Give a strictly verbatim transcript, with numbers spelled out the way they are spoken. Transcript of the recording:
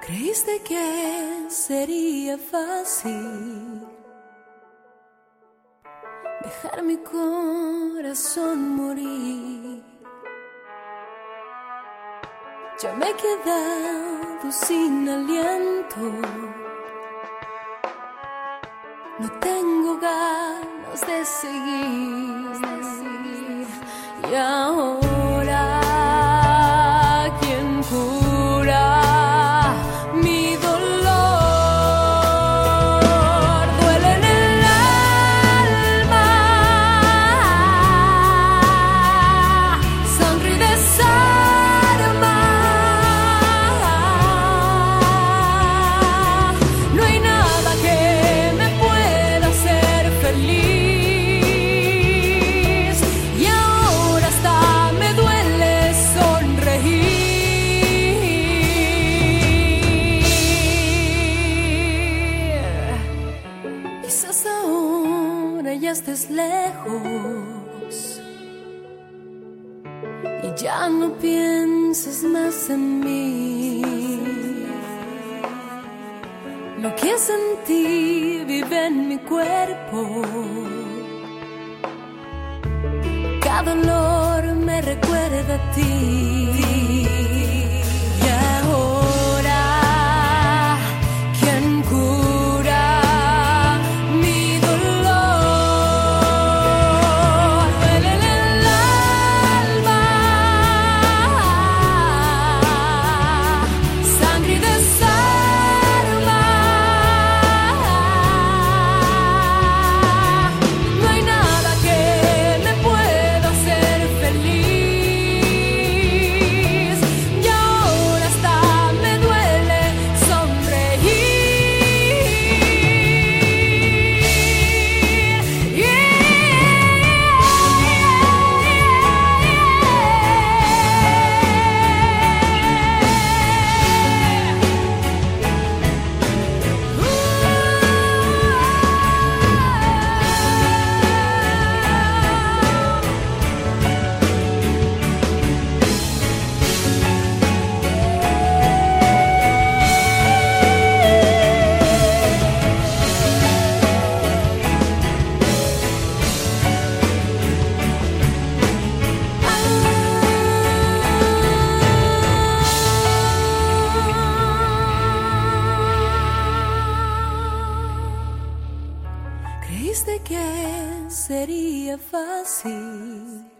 Creíste que sería fácil dejar mi corazón morir. Ya me he quedado sin aliento, no tengo ganas de seguir. Y ahora, ¿quién cura mi dolor? Duele en el alma, sangre y desarma. No hay nada que me pueda hacer feliz, y ahora hasta me duele sonreír. Quizás ahora ya estés lejos y ya no pienses más en mí. Lo que sentí vive en mi cuerpo, cada dolor me recuerda a ti. Y ahora, ¿quién cura mi dolor? Duele en el alma, sangre y desarma. No hay nada que me pueda hacer feliz, y ahora hasta me duele Creíste que sería fácil